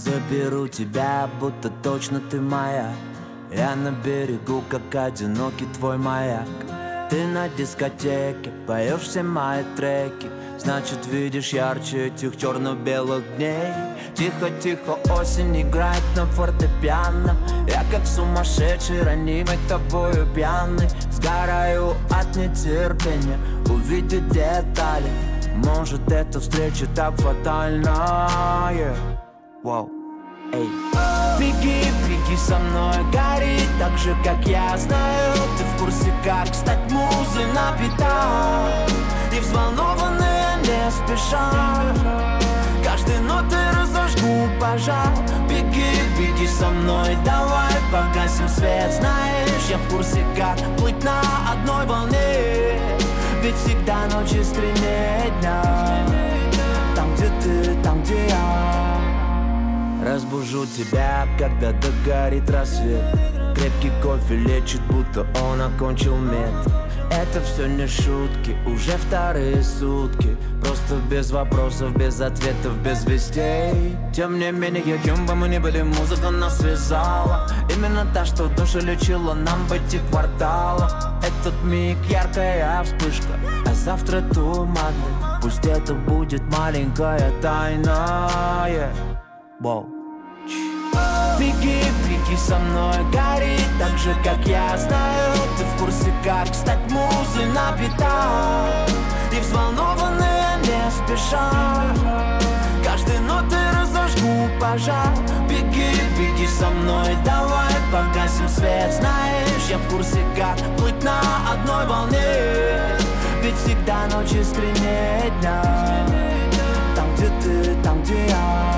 Заберу тебя, будто точно ты моя. Я на берегу, как одинокий твой маяк. Ты на дискотеке, поешь все мои треки. Значит, видишь ярче этих черно-белых дней. Тихо-тихо осень играет на фортепиано. Я как сумасшедший, ранимый тобою пьяный. Сгораю от нетерпения увидеть детали. Может, эта встреча так фатальна, Wow. Эй. Беги, беги со мной, гори так же, как я. Знаю, ты в курсе, как стать музой на битах. И взволнованные не спеша каждой ноты разожгу пожар. Беги, беги со мной, давай погасим свет. Знаешь, я в курсе, как плыть на одной волне. Ведь всегда ночь искреннее дня. Там, где ты, там, где я. Разбужу тебя, когда догорит рассвет. Крепкий кофе лечит, будто он окончил мед. Это все не шутки, уже вторые сутки. Просто без вопросов, без ответов, без вестей. Тем не менее, кем бы мы ни были, музыка нас связала. Именно та, что душу лечила нам в этих кварталах. Этот миг яркая вспышка, а завтра туманный. Пусть это будет маленькая тайна, Wow. Беги, беги со мной, гори так же, как я. Знаю, ты в курсе, как стать музой на битах. И взволнованные не спеша каждой ноты разожгу пожар. Беги, беги со мной, давай погасим свет. Знаешь, я в курсе, как плыть на одной волне. Ведь всегда ночь искреннее дня. Там, где ты, там, где я.